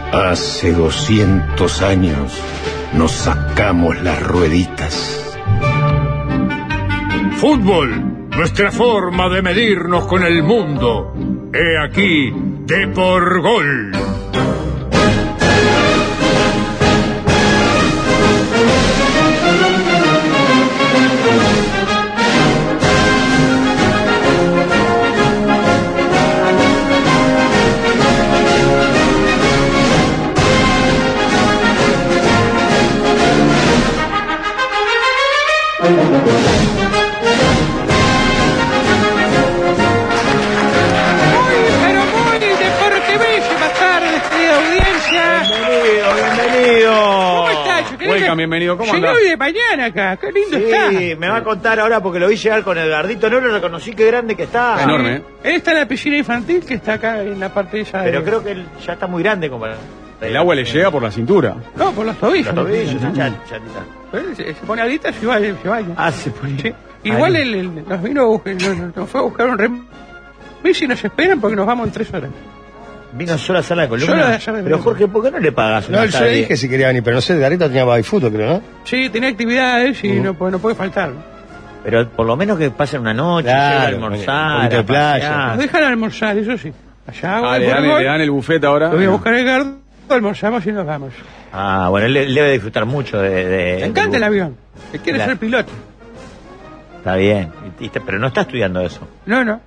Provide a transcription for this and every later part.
Hace 200 años nos sacamos las rueditas. Fútbol, nuestra forma de medirnos con el mundo. He aquí, de por gol. Bienvenido, ¿cómo Llegó andás? hoy de mañana acá, qué lindo está. Sí, me va a contar ahora porque lo vi llegar con Edgardito, no lo reconocí, qué grande que está. Enorme, ¿eh? Él está en la piscina infantil que está acá en la parte esa. Pero creo que él ya está muy grande como para... El agua le llega por la cintura. No, por los tobillos. Los tobillos, chatita. Pero él se pone alita y se baña. Ah, se pone... Sí. Igual él nos vino a buscar, nos fue a buscar un remis y nos esperan porque nos vamos en 3 horas. Vino solo a hacer la columna. Solo a hacer la Pero columna. Jorge, ¿por qué no le pagas No, una yo le dije si quería venir, pero no sé, Edgardito tenía babyfútbol, creo, ¿no? Sí, tenía actividades y no puede faltar. Pero por lo menos que pasen una noche, Claro, llegue a almorzar, un poquito de a playa. pasear. Nos dejan almorzar, eso sí. Allá Le dan el buffet ahora. Lo voy a buscar el Edgardo, almorzamos y nos vamos. Ah, bueno, él debe disfrutar mucho de Le encanta el avión. Él quiere Claro. ser piloto. Está bien, pero no está estudiando eso. No.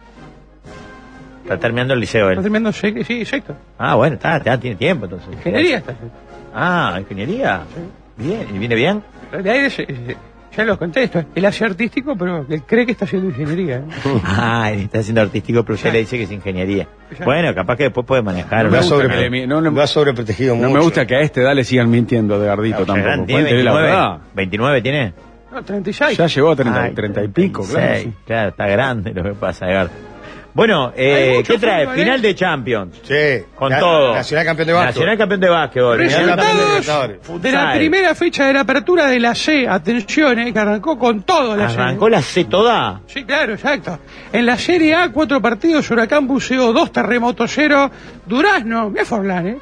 Está terminando el liceo Está él. terminando sexto. Ah, bueno, ya tiene tiempo entonces. Ingeniería está. Ah, ingeniería. Bien, ¿y viene bien? En realidad ya lo contesto. Él hace artístico, pero él cree que está haciendo ingeniería. Ah, él está haciendo artístico, pero usted le dice que es ingeniería. Bueno, capaz que después puede manejar. No Lo me ha gusta sobre- que le- lo ha sobreprotegido mucho. No me gusta que a esta edad le sigan mintiendo de Edgardito tampoco. ¿Tiene Cuéntele la 29? verdad. ¿29 tiene? No, 36. Ya llegó a Ay, 30 y pico, claro. 36, sí. Claro, está grande lo que pasa, Edgardo. Bueno, Hay mucho ¿qué trae? fútbol, Final de Champions. Sí. Con Na- todo. Nacional campeón de básquet. Nacional campeón de básquetbol. Nacional campeón de Resultados Libertadores. de la Futsal. primera fecha de la apertura de la C. Atención, que arrancó con todo la ¿Arrancó serie. la C toda? Sí, claro, exacto. En la Serie A, 4 partidos, Huracán buceó 2, Terremoto 0, Durazno, mira Forlán,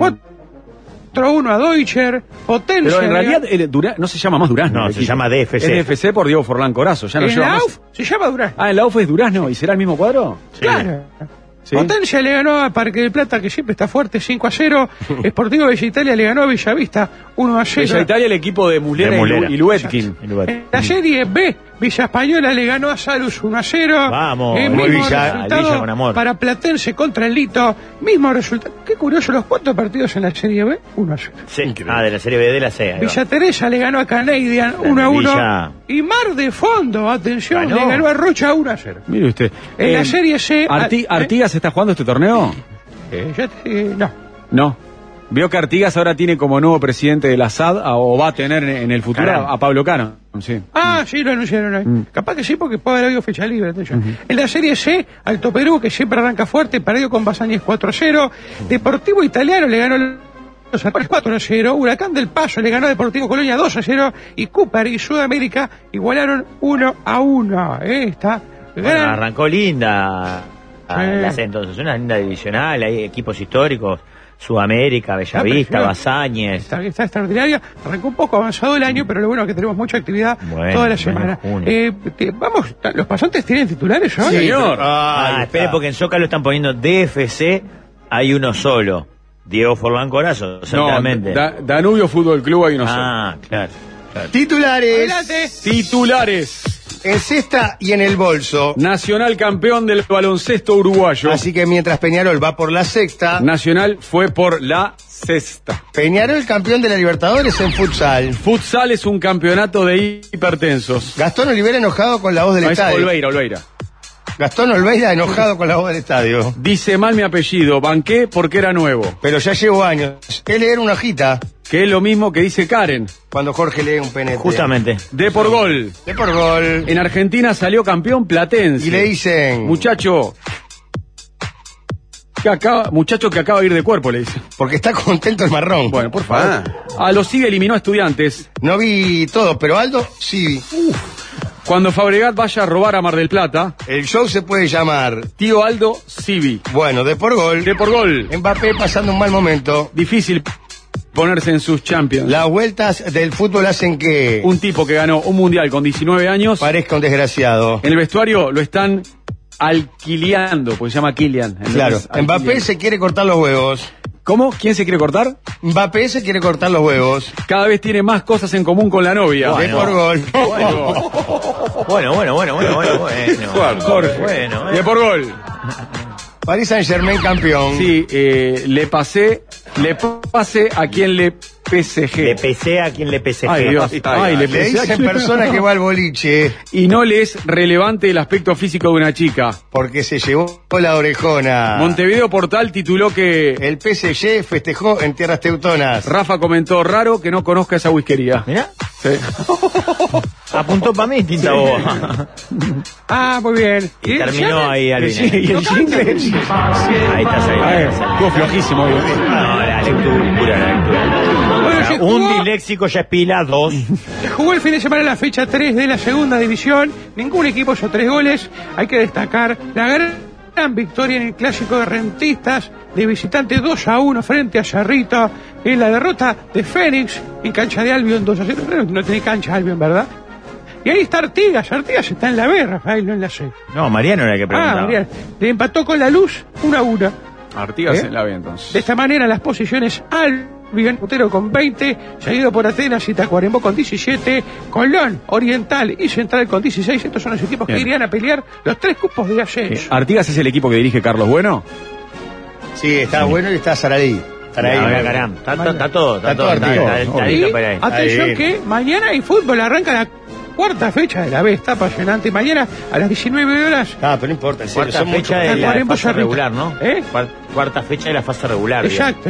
4-1 a Deutscher, Potencia. Pero en realidad no se llama más Durazno. No, el se equipo. llama DFC. Es DFC por Diego Forlán Corazo. Ya no en lleva la más. AUF se llama Durazno. Ah, en la UF es Durazno. ¿Y será el mismo cuadro? Claro. Sí. Potencia le ganó a Parque del Plata, que siempre está fuerte, 5-0. Sportivo Bella Italia le ganó a Bellavista, 1-0. Bella Italia, el equipo de Muslera, De Muslera. y Luetkin. En la Serie B, Villa Española le ganó a Salus 1-0. Vamos, El muy mismo Villa, resultado Villa con amor. para Platense contra el Lito. Mismo resultado. Qué curioso, los 4 partidos en la Serie B, 1-0. Sí. Ah, de la Serie B de la C. ahí va. Villa Teresa le ganó a Canadian Villa. 1-1. Y Mar de Fondo, atención, Ganó. le ganó a Rocha 1-0. Mire usted. En la Serie C. ¿Artigas está jugando este torneo? No. No. Vio que Artigas ahora tiene como nuevo presidente de la SAD o va a tener en el futuro Caramba. a Pablo Cano. Sí. Sí, lo anunciaron hoy. Capaz que sí, porque puede haber habido fecha libre. Atención. En la Serie C, Alto Perú, que siempre arranca fuerte, perdió con Basáñez 4-0. Deportivo Italiano le ganó los Alpes 4-0. Huracán del Paso le ganó a Deportivo Colonia 2-0. Y Cooper y Sudamérica igualaron 1-1. Está Bueno, gran. arrancó linda la Sí. C entonces, una linda divisional, hay equipos históricos, Sudamérica, Bellavista, precioso. Basáñez. Está extraordinaria. Arrancó un poco avanzado el año, pero lo bueno es que tenemos mucha actividad Bueno, toda la bueno, semana. junio. Vamos, ¿los pasantes tienen titulares hoy? Sí, Señor. Espere, porque en Zócalo están poniendo DFC, hay uno solo. Diego Forlán Corazo, No, exactamente. Danubio Fútbol Club hay uno solo. Ah, claro. Titulares. Adelante. Titulares. En cesta y en el bolso. Nacional campeón del baloncesto uruguayo. Así que mientras Peñarol va por la sexta, Nacional fue por la sexta. Peñarol campeón de la Libertadores en futsal. Futsal es un campeonato de hipertensos. Gastón Olivera enojado con la voz del No, es estadio. Olveira. Gastón Olveira enojado con la voz del estadio. Dice mal mi apellido, banqué porque era nuevo. Pero ya llevo años. Es leer una hojita Que es lo mismo que dice Karen. cuando Jorge lee un penete. Justamente. De por gol. De por gol. En Argentina salió campeón Platense. Y le dicen... Muchacho que acaba de ir de cuerpo, le dice. Porque está contento el marrón. Bueno, por favor. A los SIG eliminó a Estudiantes. No vi todo, pero Aldo sí. Cuando Fabregat vaya a robar a Mar del Plata, El show se puede llamar, Tío Aldo Civi. bueno, de por gol. De por gol. Mbappé pasando un mal momento. Difícil ponerse en sus Champions. Las vueltas del fútbol hacen que Un tipo que ganó un mundial con 19 años, parezca un desgraciado. en el vestuario lo están alquileando, porque se llama Kylian. Entonces, Claro, alquilean. Mbappé se quiere cortar los huevos. ¿Cómo? ¿Quién se quiere cortar? Mbappé se quiere cortar los huevos. Cada vez tiene más cosas en común con la novia. De por gol. Bueno. Jorge. Bueno. De por gol. Paris Saint-Germain campeón. Sí, le pase a quien le PSG. Le pesé a quien le pesé. Ay, Dios. Ay, le Le pesé a dicen quien- persona que va al boliche Y no le es relevante el aspecto físico de una chica. porque se llevó la orejona. Montevideo Portal tituló que El PSG festejó en tierras teutonas. Rafa comentó raro que no conozca esa whiskería. Mirá, Sí. apuntó para mí, tinta boba. Ah, muy bien. Y terminó ahí al Sí, final. y el jingle. Ahí estás, ahí. A ver, estuvo flojísimo hoy. No, la lectura. Bueno, se Un jugó, disléxico ya es pila, 2. se jugó el fin de semana la fecha 3 de la segunda división. Ningún equipo hizo 3 goles. Hay que destacar la gran victoria en el clásico de Rentistas de visitante 2-1 frente a Cerrito. En la derrota de Fénix en cancha de Albion 2-0. No tiene cancha Albion, ¿verdad? Y ahí está Artigas. Artigas está en la B, Rafael, no en la C. No, Mariano era el que preguntaba. Mirá, le empató con la Luz 1-1. Artigas ¿Eh? en la B De entonces. esta manera las posiciones Albion, puntero con 20, seguido por Atenas y Tacuarembó con 17, Colón, Oriental y Central con 16. Estos son los equipos Bien. que irían a pelear los 3 cupos de ascenso. ¿Artigas es el equipo que dirige Carlos Bueno? Sí, está bueno y está Saraí. Saraí. No, caramba. Está todo. Está todo Artigas. Está Y listo para ahí. atención Ahí. que mañana hay fútbol, arranca la cuarta fecha de la B, está apasionante. Mañana a las 19 horas. Ah, pero no importa, en serio, Cuarta son fecha muchos. de la Tacuarembó, fase Cerrito. regular, ¿no? ¿Eh? Cuarta fecha de la fase regular. Exacto.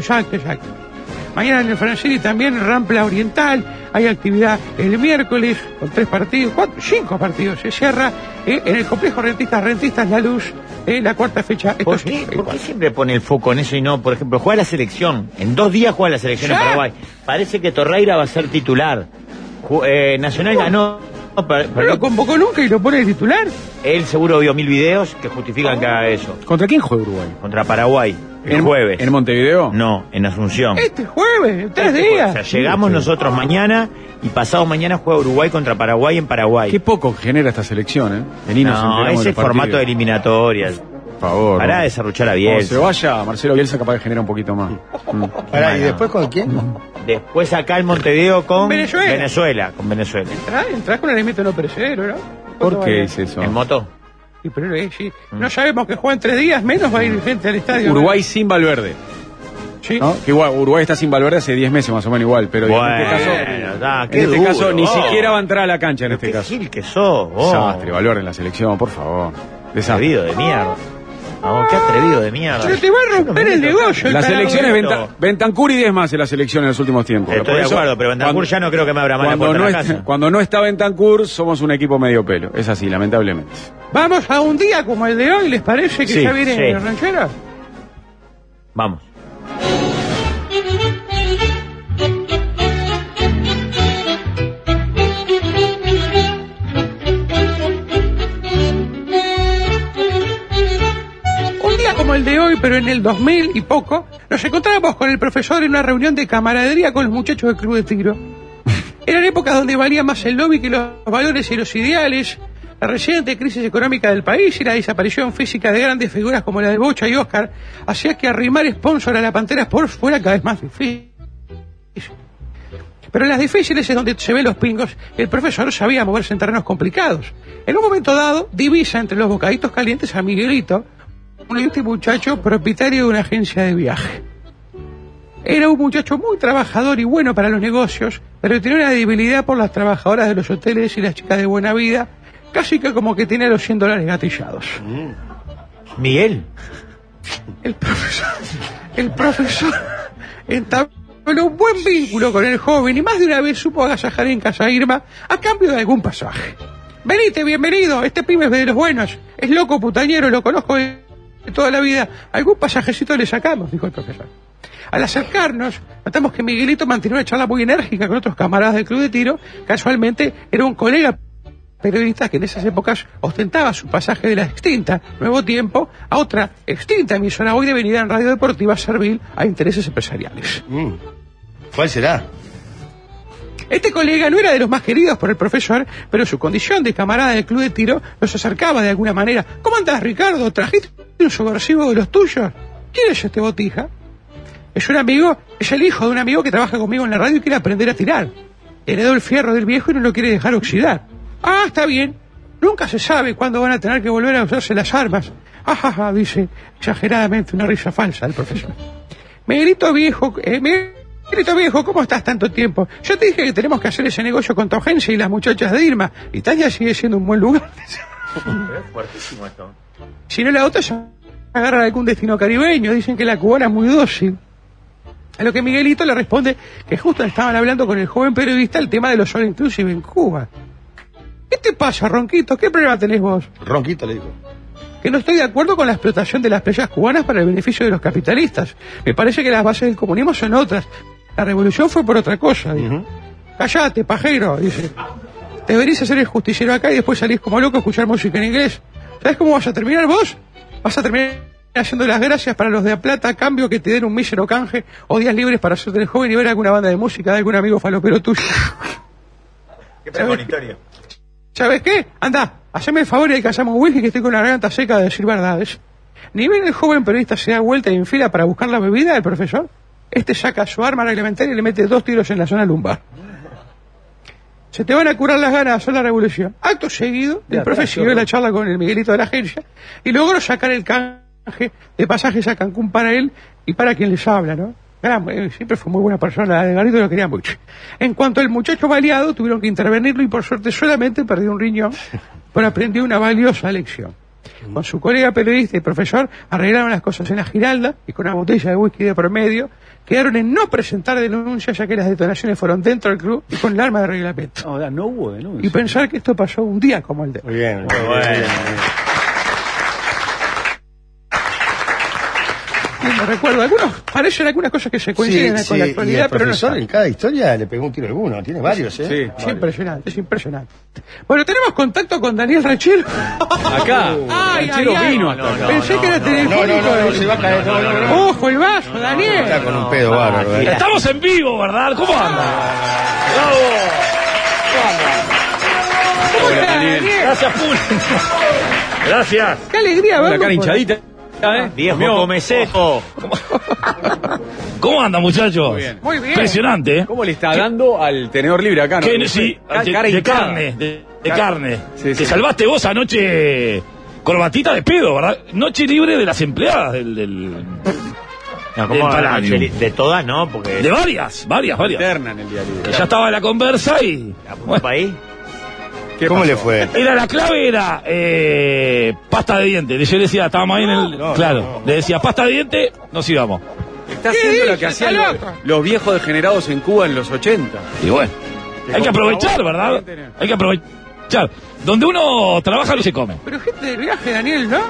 Mañana en el Francini también Rampla Oriental, hay actividad el miércoles con 3 partidos, 5 partidos, se cierra en el complejo Rentistas La Luz, la cuarta fecha. Esto ¿Por es- qué siempre pone el foco en eso y no, por ejemplo, juega la selección? En 2 días juega la selección en Ya. Paraguay. Parece que Torreira va a ser titular. Nacional ganó. No lo convocó nunca y lo pone de titular. Él seguro vio 1000 videos que justifican que haga eso. ¿Contra quién juega Uruguay? Contra Paraguay, el jueves. ¿En Montevideo? No, en Asunción. Este jueves, en 3 O días. sea, llegamos nosotros mañana y pasado mañana juega Uruguay contra Paraguay en Paraguay. Qué poco genera esta selección, ¿eh? Vení, nos No, enteramos ese de los formato de partidos. eliminatorias. Por favor. Para ¿no? de desarrollar a Cuando se Bielsa. vaya, Marcelo Bielsa capaz que genera un poquito más. Pará, ¿y después con quién? Después acá en Montevideo con Venezuela. Con Venezuela. Entrás con el elemento no perecedero, ¿no? ¿Por qué dice eso? En moto. Sí, pero sí. No sabemos que juegan 3 días, menos va a ir gente al estadio. Uruguay sin Valverde. Sí. ¿No? Que igual, Uruguay está sin Valverde hace 10 meses más o menos igual, pero Bueno, en este caso, qué en este duro, caso ni vos. siquiera va a entrar a la cancha en Pero este qué caso. gil que sos, vos. Desastre, Valverde en la selección, por favor. Desastre. Atrevido de mierda. Vamos, qué atrevido de mierda. Pero te va a romper el negocio. La selección es Roberto. Bentancur y 10 más en la selección en los últimos tiempos. Estoy Por de eso, acuerdo, pero Bentancur cuando- ya no creo que me abra más la cuando puerta no, de la es- casa. cuando no está Bentancur, somos un equipo medio pelo. Es así, lamentablemente. Vamos a un día como el de hoy, ¿les parece que Sí, ya viene sí. el ranchero? Vamos. Un día como el de hoy, pero en el 2000 y poco, nos encontrábamos con el profesor en una reunión de camaradería con los muchachos del Club de Tiro. Eran épocas donde valía más el lobby que los valores y los ideales, la reciente crisis económica del país y la desaparición física de grandes figuras como la de Bocha y Oscar hacía que arrimar sponsor a la Pantera Sports fuera cada vez más difícil. Pero en las difíciles es donde se ven los pingos. El profesor sabía moverse en terrenos complicados. En un momento dado, divisa entre los bocaditos calientes a Miguelito, un muchacho propietario de una agencia de viaje. Era un muchacho muy trabajador y bueno para los negocios, pero tenía una debilidad por las trabajadoras de los hoteles y las chicas de buena vida, casi que como que tenía los $100 gatillados. Miguel. El profesor entabló un buen vínculo con el joven y más de una vez supo agasajar en casa Irma a cambio de algún pasaje. Venite, bienvenido, este pibe es de los buenos, es loco putañero, lo conozco de toda la vida, algún pasajecito le sacamos, dijo el profesor. Al acercarnos, notamos que Miguelito mantenía una charla muy enérgica con otros camaradas del Club de Tiro, casualmente era un colega periodista que en esas épocas ostentaba su pasaje de la extinta Nuevo Tiempo a otra extinta emisora hoy devenida en radio deportiva servil a intereses empresariales. ¿Cuál será? Este colega no era de los más queridos por el profesor, pero su condición de camarada del club de tiro los acercaba de alguna manera. ¿Cómo andás, Ricardo? ¿Trajiste un subversivo de los tuyos? ¿Quién es este botija? Es un amigo, es el hijo de un amigo que trabaja conmigo en la radio y quiere aprender a tirar. Heredó el fierro del viejo y no lo quiere dejar oxidar. Ah, está bien. Nunca se sabe cuándo van a tener que volver a usarse las armas. Ajaja, dice exageradamente, una risa falsa el profesor. Miguelito viejo, ¿cómo estás tanto tiempo? Yo te dije que tenemos que hacer ese negocio con Taugencia y las muchachas de Irma. Italia sigue siendo un buen lugar. Es fuertísimo esto. Si no, la otra se agarra a algún destino caribeño. Dicen que la cubana es muy dócil. A lo que Miguelito le responde que justo estaban hablando con el joven periodista el tema de los all inclusive en Cuba. ¿Qué te pasa, Ronquito? ¿Qué problema tenés vos? Ronquito le dijo. Que no estoy de acuerdo con la explotación de las playas cubanas para el beneficio de los capitalistas. Me parece que las bases del comunismo son otras. La revolución fue por otra cosa, dijo. Cállate, pajero, dice. Deberías hacer el justiciero acá y después salís como loco a escuchar música en inglés. ¿Sabes cómo vas a terminar vos? Vas a terminar haciendo las gracias para los de A Plata a cambio que te den un mísero canje o días libres para hacerte el joven y ver alguna banda de música de algún amigo falopero tuyo. Qué premonitorio. ¿Sabes qué? Anda, haceme el favor y alcanzamos un whisky que estoy con la garganta seca de decir verdades. Ni bien el joven periodista se da vuelta y enfila para buscar la bebida del profesor, este saca su arma reglamentaria y le mete 2 tiros en la zona lumbar. Se te van a curar las ganas de hacer la revolución. Acto seguido, el profe siguió la charla con el Miguelito de la agencia y logró sacar el canje de pasajes a Cancún para él y para quien les habla, ¿no? Siempre fue muy buena persona, la de Garito lo quería mucho. En cuanto al muchacho baleado, tuvieron que intervenirlo y por suerte solamente perdió un riñón, pero aprendió una valiosa lección. Con su colega periodista y profesor arreglaron las cosas en la Giralda y con una botella de whisky de promedio quedaron en no presentar denuncias ya que las detonaciones fueron dentro del club y con el arma de reglamento. No hubo denuncia. Y pensar que esto pasó un día como el de... Muy bien. Muy bueno. Me recuerdo, parecen algunas cosas que se coinciden con la actualidad, pero no profesor en cada historia le pegó un tiro alguno, tiene varios, ¿eh? Sí. es impresionante, es impresionante. Bueno, tenemos contacto con Daniel Rachero. Acá. Ay, Ranchero ay, ay. vino hasta acá. Pensé que era telefónico. No, se va a caer. No. Ojo, el vaso, Daniel. Está con un pedo bárbaro. Estamos en vivo, ¿verdad? ¿Cómo anda? ¡Bravo! ¿Cómo Hola, está, Daniel. Gracias, público. Gracias. Qué alegría La verlo. cara hinchadita. Viejo Comió. come seco. ¿Cómo anda, muchachos? Muy bien. Muy bien. Impresionante, ¿eh? ¿Cómo le está dando al tenedor libre acá? ¿No? Que, sí, de hinchada. carne, de carne. Sí, Te sí. salvaste vos anoche, corbatita de pedo, ¿verdad? Noche libre de las empleadas del No, Del Palladium. de todas, ¿no? Porque de varias. Eterna en el día libre. Ya estaba la conversa y... apuntó para ahí. ¿Cómo le fue? La clave era pasta de dientes. Yo le decía, estábamos ahí en el... claro, le decía, pasta de dientes, nos íbamos. Está haciendo lo que hacían los viejos degenerados en Cuba en los 80. Y bueno, hay que aprovechar, ¿verdad? Hay que aprovechar. Donde uno trabaja no se come. Pero gente de viaje, Daniel, ¿no?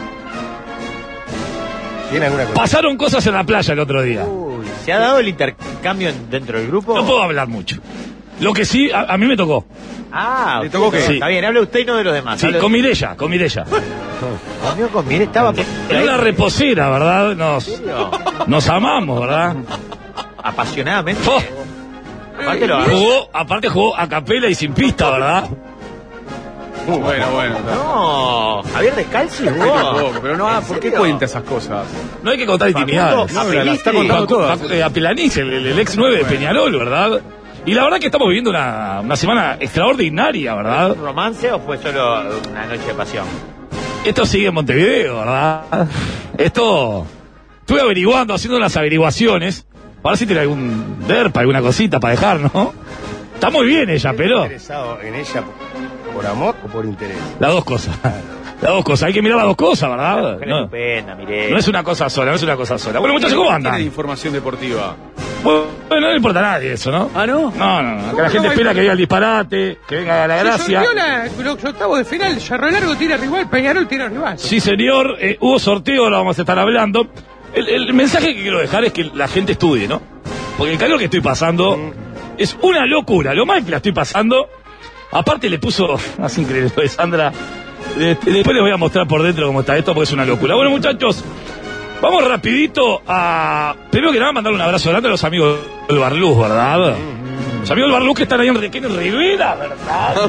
¿Tiene alguna cosa? Pasaron cosas en la playa el otro día. Uy, ¿se ha dado el intercambio dentro del grupo? No puedo hablar mucho. Lo que sí, a mí me tocó. Ah, ¿Le tocó qué? sí. Está bien, hable usted y no de los demás. Sí, Hable- con Mireya. Comió con Mire, estaba por Era ahí. una reposera, ¿verdad? ¿En serio? Nos amamos, ¿verdad? Apasionadamente. Oh, Aparte lo agarró. aparte jugó a capela y sin pista, ¿verdad? Bueno. No, Javier Descalzi Ay, jugó. tampoco, pero no, ¿por qué serio? cuenta esas cosas? No hay que contar intimidades. Facundo, No, la está contando todas. A Pelaniz, el ex 9 de Peñarol, ¿verdad? Y la verdad que estamos viviendo una semana extraordinaria, ¿verdad? ¿Un romance o fue solo una noche de pasión? Esto sigue en Montevideo, ¿verdad? Esto... Estuve averiguando, haciendo unas averiguaciones, para ver si tiene algún derpa, alguna cosita para dejar, ¿no? Está muy bien ella, pero... ¿Interesado en ella por amor o por interés? Las dos cosas. Las dos cosas. Hay que mirar las dos cosas, ¿verdad? Mujer No, estupenda, miré. no es una cosa sola, no es una cosa sola. Bueno, muchachos, ¿cómo Tiene andan? información deportiva. Bueno, no le importa a nadie eso, ¿no? ¿Ah, no? No. Acá la no gente va espera a- que diga el disparate, que venga la Se gracia. sorteó los octavos de final. Cerro Largo tira rival, Peñarol tira rival. Sí, señor, hubo sorteo, lo vamos a estar hablando. El mensaje que quiero dejar es que la gente estudie, ¿no? Porque el calor que estoy pasando es una locura. Lo mal que la estoy pasando. Aparte le puso, así increíble lo de Sandra. Después les voy a mostrar por dentro cómo está esto porque es una locura. Bueno, muchachos, vamos rapidito a... Primero que nada, mandar un abrazo grande a los amigos del Barluz, ¿verdad? Los amigos del Barluz que están ahí en Requén y Rivera, ¿verdad?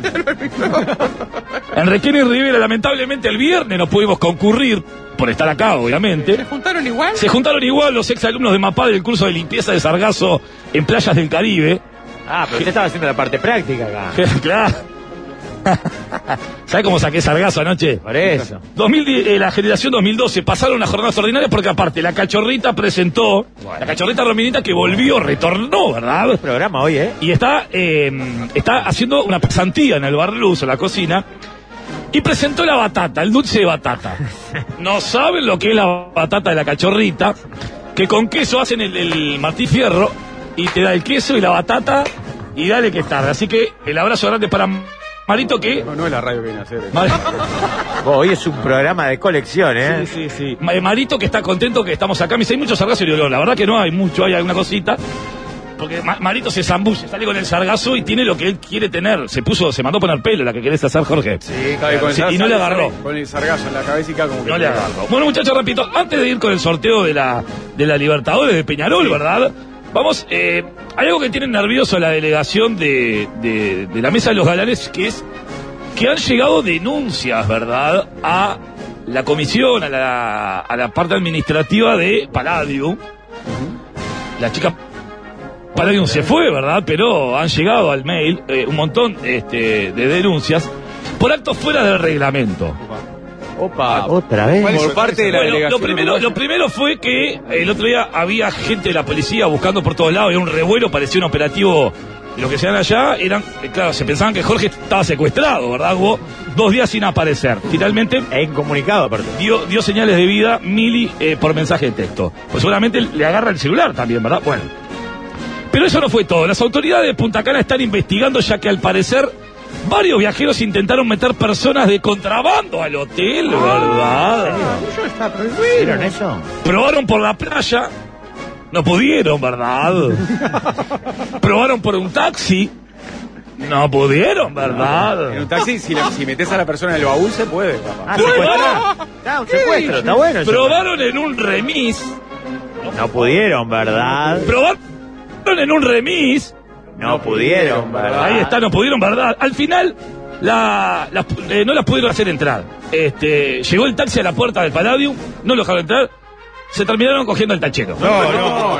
En Requén y Rivera, lamentablemente el viernes no pudimos concurrir por estar acá, obviamente. ¿Se juntaron igual? Se juntaron igual los exalumnos de MAPA del curso de limpieza de sargazo en playas del Caribe. Ah, pero usted estaba haciendo la parte práctica acá. Claro. ¿Sabe cómo saqué sargazo anoche? Por eso. 2010, la generación 2012 pasaron unas jornadas ordinarias porque aparte la Cachorrita presentó, la Cachorrita Rominita que volvió, retornó, ¿verdad? Programa hoy, Y está haciendo una pasantía en el Barluz, en la cocina, y presentó la batata, el dulce de batata. No saben lo que es la batata de la Cachorrita, que con queso hacen el Martí Fierro y te da el queso y la batata y dale que es tarde. Así que el abrazo grande para Marito que... No es la radio que viene a hacer. Hoy es un programa de colección, Sí. Marito que está contento que estamos acá. Me dice, hay mucho sargazo y yo digo, la verdad que no, hay mucho, hay alguna cosita. Porque Marito se zambulle, sale con el sargazo y tiene lo que él quiere tener. Se mandó poner pelo, la que querés hacer, Jorge. Sí, claro. Y no le agarró. Con el sargazo en la cabeza y como que... No le agarró. Bueno, muchachos, repito, antes de ir con el sorteo de la Libertadores de Peñarol, ¿verdad? Vamos, hay algo que tiene nervioso a la delegación de la Mesa de los Galanes, que es que han llegado denuncias, ¿verdad?, a la comisión, a la parte administrativa de Palladium. La chica Palladium se fue, ¿verdad?, pero han llegado al mail un montón de denuncias por actos fuera del reglamento. Opa, otra vez. Por parte de la delegación. Lo primero fue que el otro día había gente de la policía buscando por todos lados, era un revuelo, parecía un operativo. Lo que se dan allá eran, claro, se pensaban que Jorge estaba secuestrado, ¿verdad? Hubo 2 días sin aparecer. Finalmente, incomunicado, aparte. dio señales de vida Mili por mensaje de texto. Pues seguramente le agarra el celular también, ¿verdad? Bueno. Pero eso no fue todo. Las autoridades de Punta Cana están investigando, ya que al parecer varios viajeros intentaron meter personas de contrabando al hotel, ¿verdad? Eso está prohibido. ¿Vieron eso? Probaron por la playa, no pudieron, ¿verdad? Probaron por un taxi, no pudieron, ¿verdad? En un taxi, si metes a la persona en el baúl, se puede, papá. Un secuestro, está bueno eso. Probaron en un remis, No pudieron, ¿verdad? probaron en un remis. No pudieron, ¿verdad? Ahí está, no pudieron, ¿verdad? Al final, no las pudieron hacer entrar. Llegó el taxi a la puerta del Palladium, no lo dejaron entrar, se terminaron cogiendo el tachero. No.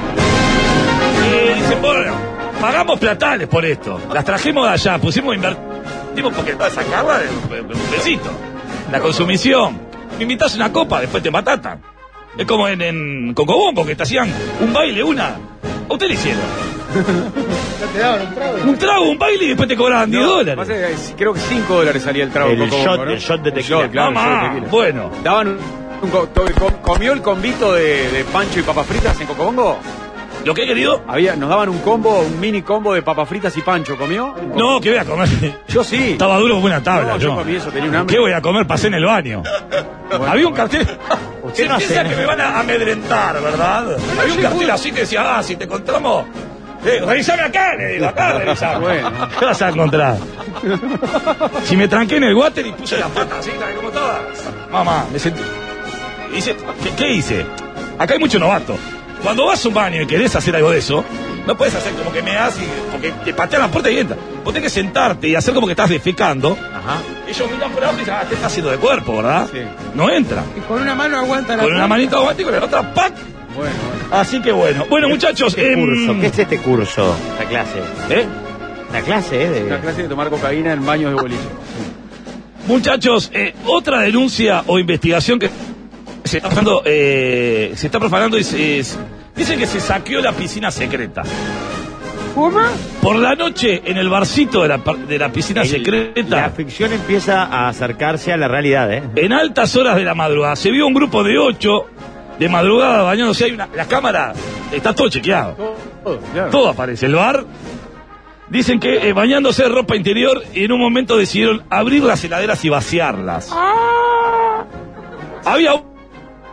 Y dicen, bueno, pagamos platales por esto. Las trajimos de allá, invertimos porque vas a sacarla un besito. La consumición. Me invitas una copa, después te matatan. Es como en Cocobombo, que te hacían un baile, ¿a usted le hicieron? ¿No te daban un trago? Un trago, un baile y después te cobraban $10. Creo que $5 salía el trago. El shot de tequila. Claro, Mamá, el shot de tequila. bueno. Daban ¿Comió el combito de pancho y papas fritas en Cocobongo? ¿Lo que he querido? Nos daban un mini combo de papas fritas y pancho. ¿Comió? No, ¿qué voy a comer? Yo sí. Estaba duro como una tabla. No, yo comí eso, tenía un hambre. ¿Qué voy a comer? Pasé en el baño. Había un cartel. Usted no Piensa hace que me van a amedrentar, ¿verdad? Había un cartel así que decía, si te encontramos, revisame acá, le digo, acá revisame. Bueno. ¿Qué vas a encontrar? Si me tranqué en el water y puse las patas así, como todas. Mamá, me sentí. Dice, ¿qué hice? Acá hay mucho novato. Cuando vas a un baño y querés hacer algo de eso, no puedes hacer como que me haces, porque te patean la puerta y entras. Vos tenés que sentarte y hacer como que estás defecando. Ajá. Ellos miran por abajo y dicen, te está haciendo de cuerpo, ¿verdad? Sí. No entra. Y con una mano aguanta la Con una manita aguanta y con la otra, ¡pac! Bueno. Así que bueno. Bueno, muchachos. ¿Qué es este curso? La clase. La clase, Una clase de tomar cocaína en baños de boliche. Muchachos, otra denuncia o investigación que se está profanando y dicen que se saqueó la piscina secreta. ¿Cómo? Por la noche, en el barcito de la piscina secreta, La ficción empieza a acercarse a la realidad, en altas horas de la madrugada, se vio un grupo de 8 de madrugada bañándose. La cámara está todo chequeado. Claro. Todo aparece. El bar. Dicen que bañándose de ropa interior y en un momento decidieron abrir las heladeras y vaciarlas. Había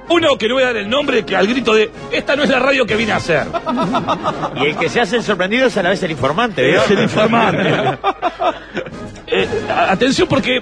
Uno que no voy a dar el nombre, que al grito de esta no es la radio que vine a hacer. Y el que se hace el sorprendido es a la vez el informante, ¿vio? Es el informante. Atención porque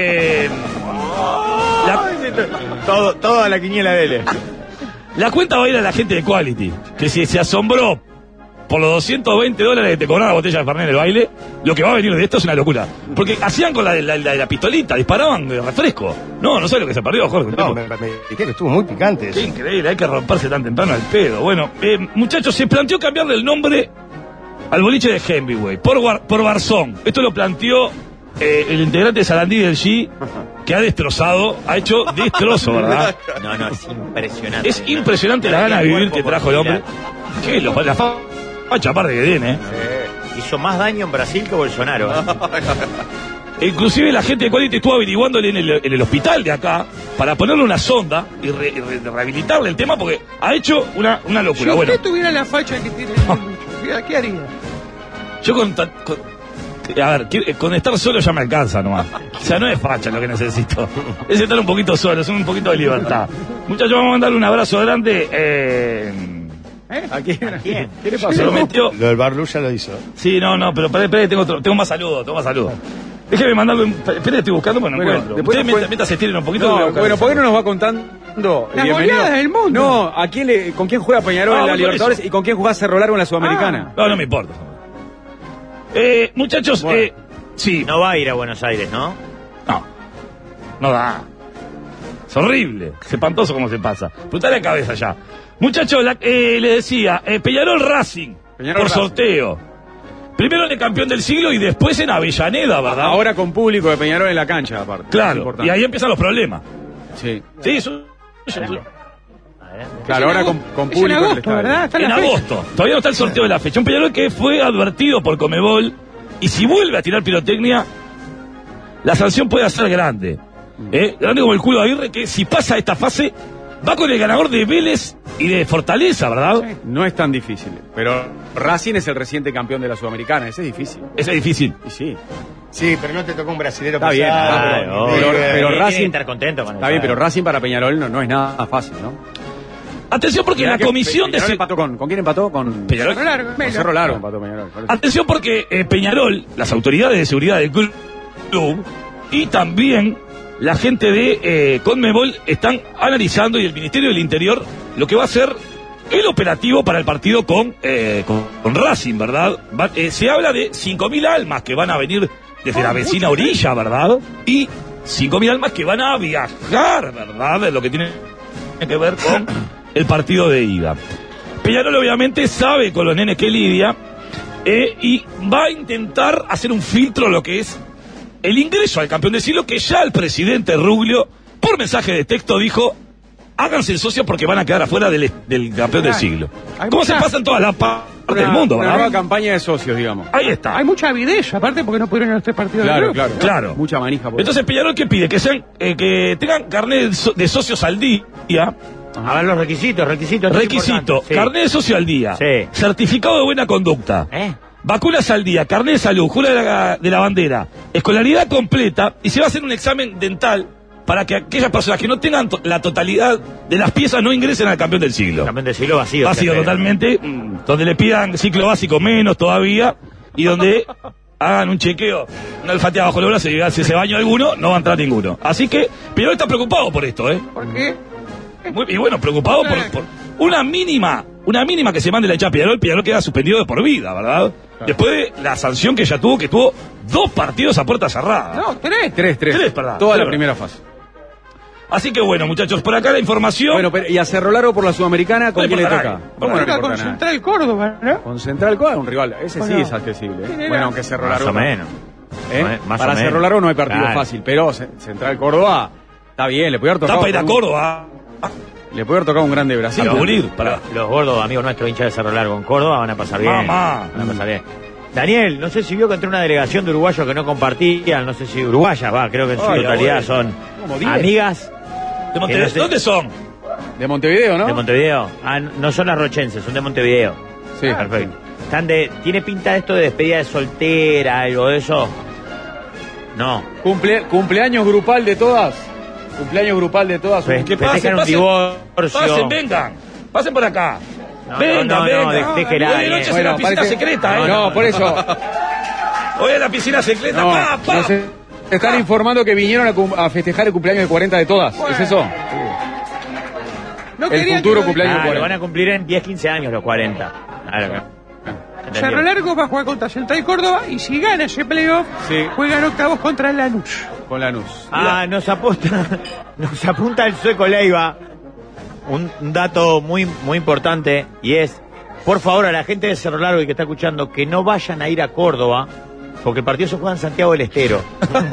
Todo a la quiniela de él. la cuenta va a ir a la gente de Quality, que si se asombró por los $220 que te cobraba la botella de Fernet en el baile, lo que va a venir de esto es una locura. Porque hacían con la pistolita, disparaban de refresco. No sé lo que se perdió, Jorge. No, me dije que estuvo muy picante. Qué increíble, hay que romperse tan temprano al pedo. Bueno, muchachos, se planteó cambiarle el nombre al boliche de Hemingway por Barzón. Esto lo planteó el integrante de Sarandí del G, que ha hecho destrozo, ¿verdad? No, es impresionante. Es impresionante la gana de vivir que trajo el hombre. ¿Qué? La facha aparte que tiene, Hizo más daño en Brasil que Bolsonaro. Inclusive la gente de Quality estuvo averiguándole en el hospital de acá para ponerle una sonda y rehabilitarle el tema porque ha hecho una locura. Si usted Bueno, tuviera la facha que tiene Lucho, ¿qué haría? yo con estar solo ya me alcanza nomás. O sea, no es facha lo que necesito. Es estar un poquito solo, es un poquito de libertad. Muchachos, vamos a mandarle un abrazo grande. ¿A quién? ¿Qué le pasó? Se lo metió. Lo del Barlu ya lo hizo. Sí, no, pero espere, tengo más saludos. Déjeme mandarlo. Espere, estoy buscando, pero no encuentro. después Ustedes mientras se estiren un poquito. No, bueno, ¿por qué no nos va contando? Las goleadas del mundo. No, ¿con quién juega Peñarol en la por Libertadores eso. y con quién juega Cerro Largo en la Sudamericana? No me importa. Muchachos, Bueno. sí. No va a ir a Buenos Aires, ¿no? No da. Es horrible. Es espantoso cómo se pasa. Brutal la cabeza ya. Muchachos, le decía, Peñarol Racing, Peñarol por Racing. sorteo. Primero en el campeón del siglo y después en Avellaneda, ¿verdad? Ahora con público de Peñarol en la cancha, aparte. Es Claro, importante. y ahí empiezan los problemas. Sí. Sí, eso. Claro, ahora con Es en público en el agosto, estadio. ¿verdad? Está En la fecha. agosto. Todavía no está el sorteo de la fecha. Un Peñarol que fue advertido por Conmebol y si vuelve a tirar pirotecnia, la sanción puede ser grande. Grande como el culo de Aguirre, que si pasa esta fase, va con el ganador de Vélez y de Fortaleza, ¿verdad? Sí. No es tan difícil. Pero Racing es el reciente campeón de la Sudamericana. Ese es difícil. Ese es difícil. Y sí. Sí, pero no te tocó un brasilero Está bien, pesado. pero Tiene Racing- que estar contento con Está eso. bien, pero Racing para Peñarol no es nada fácil, ¿no? Atención porque la comisión de... Peñarol empató ¿con quién empató? Con Peñarol. Cerro Largo, con Melo. Cerro Largo empató Peñarol. parece. Atención porque Peñarol, las autoridades de seguridad del club y también la gente de Conmebol están analizando y el Ministerio del Interior lo que va a ser el operativo para el partido con Racing, ¿verdad? Se habla de 5.000 almas que van a venir desde la vecina orilla, ¿verdad? Y 5.000 almas que van a viajar, ¿verdad? De lo que tiene que ver con el partido de ida. Peñarol obviamente sabe con los nenes que lidia y va a intentar hacer un filtro a lo que es el ingreso al campeón del siglo, que ya el presidente Ruglio, por mensaje de texto, dijo: háganse socios porque van a quedar afuera del campeón del siglo. Hay ¿Cómo mucha- se pasa en todas las partes del mundo, Una verdad? nueva campaña de socios, digamos. Ahí está. Hay mucha avidez, aparte porque no pudieron ir a los 3 partidos del Claro, grupo. claro. Claro. Mucha manija. por Entonces Peñarol, ¿qué pide? Que tengan carnet de socios al día. A ver los requisitos. Esto es Requisito, importante. Sí. carnet de socio al día. Sí. Certificado de buena conducta. ¿Eh? Vacunas al día, carnet de salud, jura de la bandera, escolaridad completa, y se va a hacer un examen dental para que aquellas personas que no tengan la totalidad de las piezas no ingresen al campeón del siglo. Campeón del siglo vacío. Vacío totalmente, donde le pidan ciclo básico menos todavía, y donde hagan un chequeo, un olfateado bajo los brazos y si se baño alguno, no va a entrar ninguno. Así que, Peñarol está preocupado por esto, ¿Por qué? y bueno, preocupado por una mínima que se mande la hecha a Peñarol queda suspendido de por vida, ¿verdad? Después de la sanción que ya tuvo, que tuvo 2 partidos a puerta cerrada. No, 3. 3. Tres, perdón. Toda la Tres. primera fase. Así que bueno, muchachos, por acá la información. Bueno, pero, y a Cerro Largo por la Sudamericana, ¿con No quién le importa toca? nadie. ¿Cómo no le Toca importa con nada? Central Córdoba, ¿no? Con Central Córdoba, un rival. Ese sí Bueno. es accesible. ¿Quién era? Bueno, aunque Cerro Más Largo. o menos. Más Para o Cerro menos. Largo no hay partido Claro. fácil, pero Central Córdoba está bien, le puede haber Está tocado. para ir a Córdoba. Le puede haber tocado un grande Brasil. A pulir, para. Los gordos amigos nuestros hinchas de Cerro Largo en Córdoba van a pasar bien. Mamá. Van a pasar bien. Daniel, no sé si vio que entró una delegación de uruguayos que no compartían, no sé si uruguayas, creo que en su Ay, totalidad abuelo. son Como 10. amigas De Montevideo. no sé. ¿Dónde son? De Montevideo, ¿no? de Montevideo. No son las rochenses, son de Montevideo. Sí. Perfecto. ¿Tiene pinta esto de despedida de soltera, algo de eso? No. Cumpleaños grupal de todas. Cumpleaños grupal de todas. Fe- ¿Qué festejan pasen? un divorcio. Pasen, vengan. Pasen por acá. No, vengan, no, vengan. déjela, Hoy de noche es Bueno, la piscina parece- secreta, ¿eh? No, por eso. Hoy es la piscina secreta. No, pa, pa. no sé. Están informando que vinieron a festejar el cumpleaños de 40 de todas. Bueno. ¿Es eso? No El quería futuro que- cumpleaños de Lo 40. van a cumplir en 10, 15 años los 40. Claro. Cerro Largo va a jugar contra Central Córdoba y si gana ese playoff, Sí. juegan octavos contra Lanús. Con Lanús. Nos apunta el sueco Leiva un dato muy, muy importante y es, por favor, a la gente de Cerro Largo y que está escuchando, que no vayan a ir a Córdoba, porque el partido se juega en Santiago del Estero.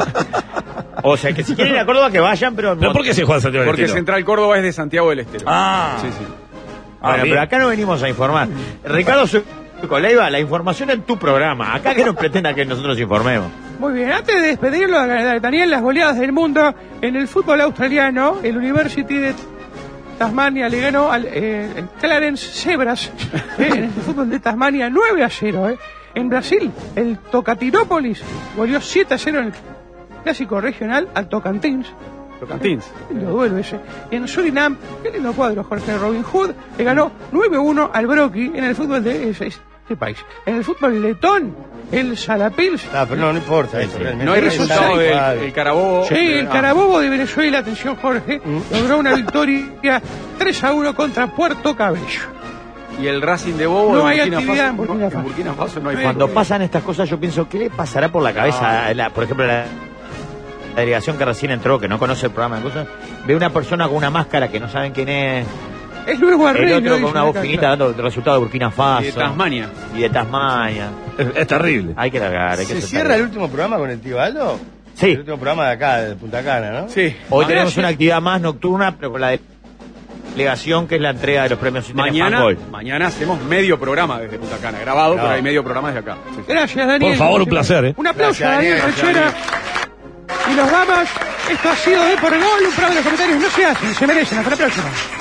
O sea, que si quieren ir a Córdoba, que vayan, pero... ¿Pero por qué se juega en Santiago del Porque Estero? Central Córdoba es de Santiago del Estero. Ah. Sí, sí. Bueno, bien. pero acá no venimos a informar. Ricardo Sueco Leiva, la información en tu programa. Acá que nos pretenda que nosotros informemos. Muy bien, antes de despedirlo, Daniel, las goleadas del mundo en el fútbol australiano, el University de Tasmania le ganó al el Clarence Zebras en el fútbol de Tasmania 9-0. En Brasil, el Tocantinópolis goleó 7-0 en el clásico regional al Tocantins. Tocantins. Lo duelo ese. Y en Surinam, qué lindo cuadro, Jorge Robin Hood, le ganó 9-1 al Brocky en el fútbol de ese país. En el fútbol letón, el Salapils. Pero no importa eso. realmente. No hay Está resultado igual. del Carabobo. Sí, el Ah. Carabobo de Venezuela, atención Jorge, logró una victoria 3-1 contra Puerto Cabello. Y el Racing de Bobo No de hay Burkina actividad Faso. en Burkina Faso. En Burkina Faso no hay Cuando pasan estas cosas, yo pienso, ¿qué le pasará por la cabeza? Por ejemplo, la delegación que recién entró, que no conoce el programa de cosas, ve una persona con una máscara que no saben quién es, Es Luis el Guarreño. otro con dice una voz acá, finita claro. dando el resultado de Burkina Faso. Y de Tasmania. Y de Tasmania. Es terrible. Hay que largar, hay que ¿Se soltar. cierra el último programa con el tío Aldo? Sí. El último programa de acá, de Punta Cana, ¿no? Sí. Hoy Ah, tenemos sí. una actividad más nocturna, pero con la delegación, que es la entrega de los premios Mañana hacemos medio programa desde Punta Cana. Grabado, No. pero hay medio programa desde acá. Sí, sí. Gracias, Daniel. Por favor, un placer, ¿eh? Un aplauso Gracias, a Daniel Daniel. Rechera. Y nos vamos. Esto ha sido de por gol. Un programa de los comentarios no se hacen, se merecen. Hasta la próxima.